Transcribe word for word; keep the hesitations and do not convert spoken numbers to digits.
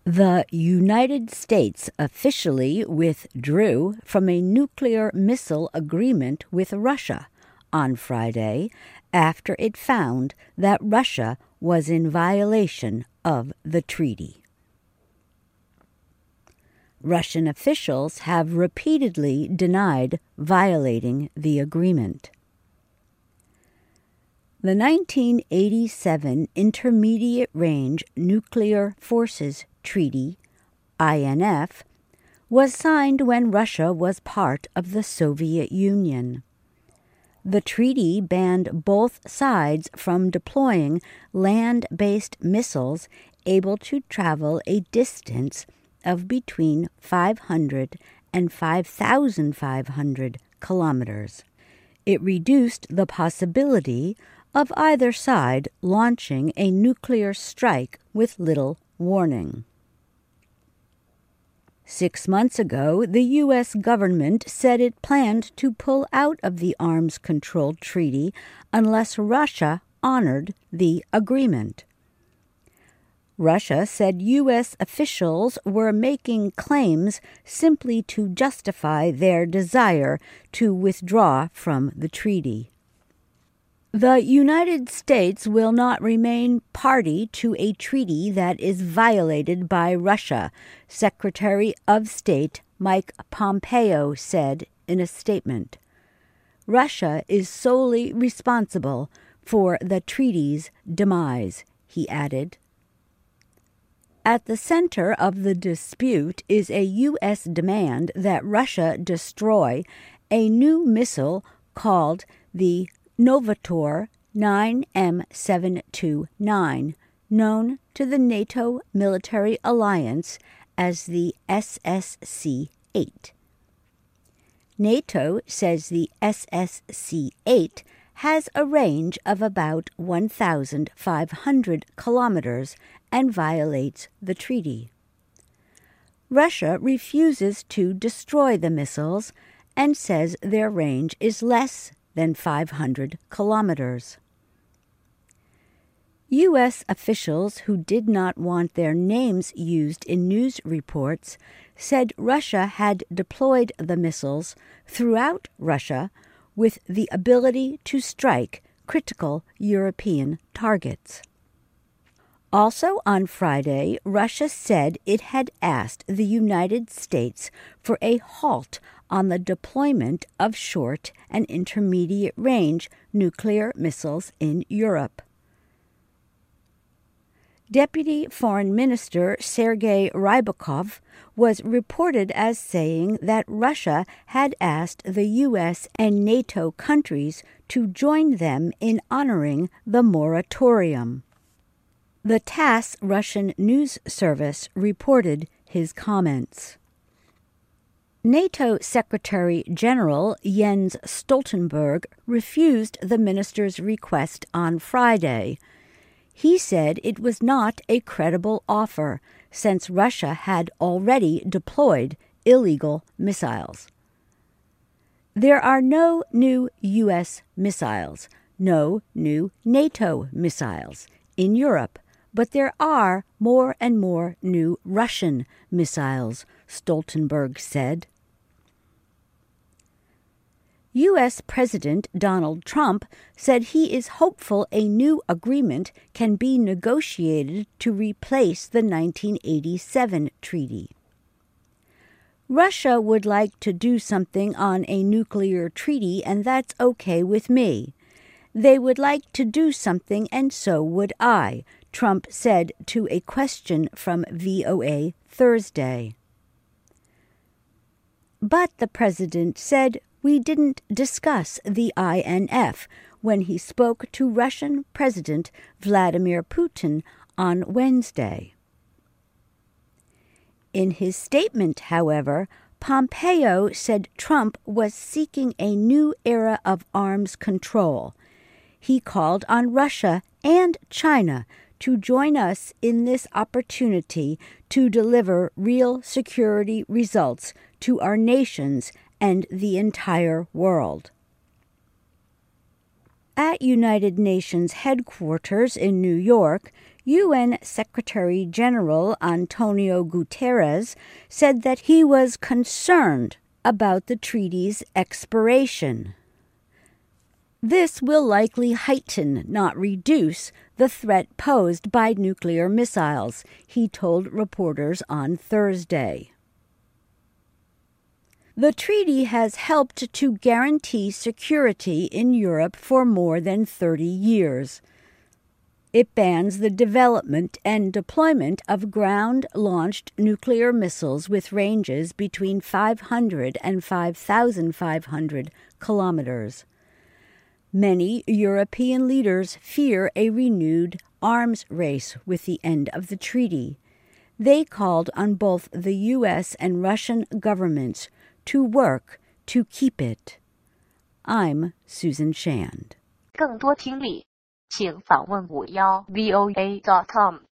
The United States officially withdrew from a nuclear missile agreement with Russia on Friday after it found that Russia was in violation of the treaty. Russian officials have repeatedly denied violating the agreement. The nineteen eighty-seven Intermediate Range Nuclear Forces Treaty, I N F, was signed when Russia was part of the Soviet Union. The treaty banned both sides from deploying land-based missiles able to travel a distance of between five hundred and five thousand five hundred kilometers. It reduced the possibility of either side launching a nuclear strike with little warning. Six months ago, the U S government said it planned to pull out of the Arms Control Treaty unless Russia honored the agreement. Russia said U S officials were making claims simply to justify their desire to withdraw from the treaty. The United States will not remain party to a treaty that is violated by Russia, Secretary of State Mike Pompeo said in a statement. Russia is solely responsible for the treaty's demise, he added. At the center of the dispute is a U S demand that Russia destroy a new missile called the Novator nine M seven two nine, known to the NATO military alliance as the S S C eight. NATO says the S S C eight has a range of about one thousand five hundred kilometers and violates the treaty. Russia refuses to destroy the missiles and says their range is less than five hundred kilometers. U S officials who did not want their names used in news reports said Russia had deployed the missiles throughout Russia with the ability to strike critical European targets. Also on Friday, Russia said it had asked the United States for a halt on the deployment of short and intermediate-range nuclear missiles in Europe. Deputy Foreign Minister Sergei Rybakov was reported as saying that Russia had asked the U S and NATO countries to join them in honoring the moratorium. The TASS Russian news service reported his comments. NATO Secretary General Jens Stoltenberg refused the minister's request on Friday. He said it was not a credible offer, since Russia had already deployed illegal missiles. There are no new U S missiles, no new NATO missiles in Europe, but there are more and more new Russian missiles, Stoltenberg said. U S President Donald Trump said he is hopeful a new agreement can be negotiated to replace the nineteen eighty-seven treaty. Russia would like to do something on a nuclear treaty, and that's okay with me. They would like to do something, and so would I, Trump said to a question from V O A Thursday. But the president said we didn't discuss the I N F when he spoke to Russian President Vladimir Putin on Wednesday. In his statement, however, Pompeo said Trump was seeking a new era of arms control. He called on Russia and China to join us in this opportunity to deliver real security results to our nations and the entire world. At United Nations headquarters in New York, U N Secretary-General Antonio Guterres said that he was concerned about the treaty's expiration. This will likely heighten, not reduce, the threat posed by nuclear missiles, he told reporters on Thursday. The treaty has helped to guarantee security in Europe for more than thirty years. It bans the development and deployment of ground-launched nuclear missiles with ranges between five hundred and five thousand five hundred kilometers. Many European leaders fear a renewed arms race with the end of the treaty. They called on both the U S and Russian governments to work to keep it. I'm Susan Shand. 更多听力，请访问五幺 V O A dot com。